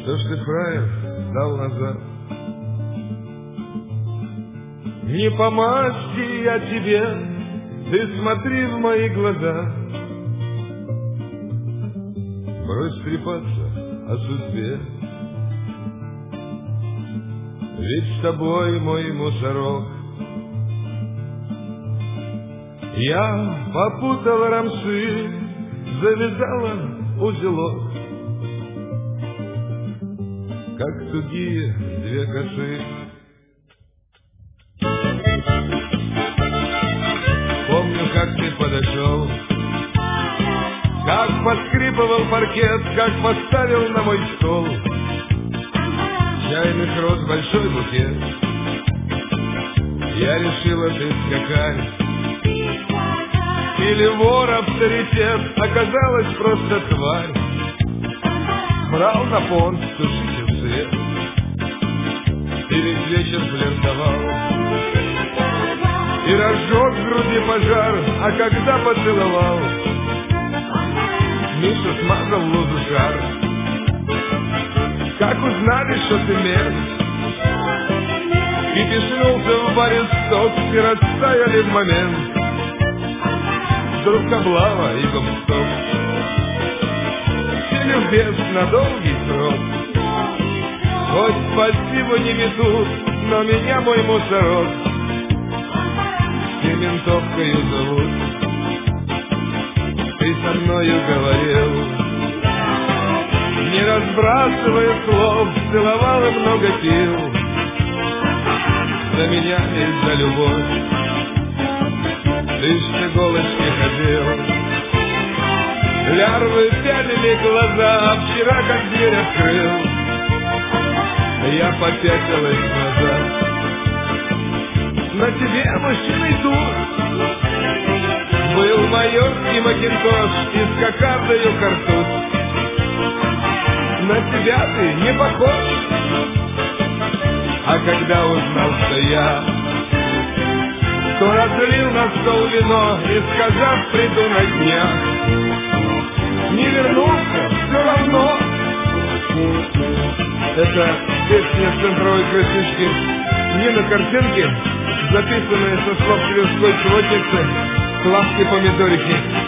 Что ж ты, фраер, сдал назад? Не по масти я тебе, ты смотри в мои глаза. Брось трепаться о судьбе, ведь с тобой мой мусорок. Я попутала рамсы, завязала узелок, как тугие две косы. Помню, как ты подошел, как поскрипывал паркет, как поставил на мой стол чайных роз большой букет. Я решила, ты скакать или вор авторитет, оказалась просто тварь. Брал на понт тушитель свет и весь вечер флиртовал и разжег в груди пожар, а когда поцеловал, Миша смазал лузу жар. Как узнали, что ты мерз, кипишнулся в баре сток, и растаяли в момент вдруг облава и гопсток. Сели в без на долгий срок, хоть спасибо не метут, но меня мой мусорок Сементовкою зовут. Ты со мною говорил, не разбрасывая слов, целовал и много пил за меня и за любовь. Ты ж с иголочки ходил, лярвы пялили глаза, а вчера как дверь открыл, я попятилась назад. На тебе мужчиной тур был майорский макинтош и с кокардою картуз. На тебя ты не похож. А когда узнал, что я, то разлил на стол вино и, сказав, приду на днях, не вернулся все равно. Это песня центровой красивки, не на картинке, записанная со слов Тверской сводницы Клавки Помидорики.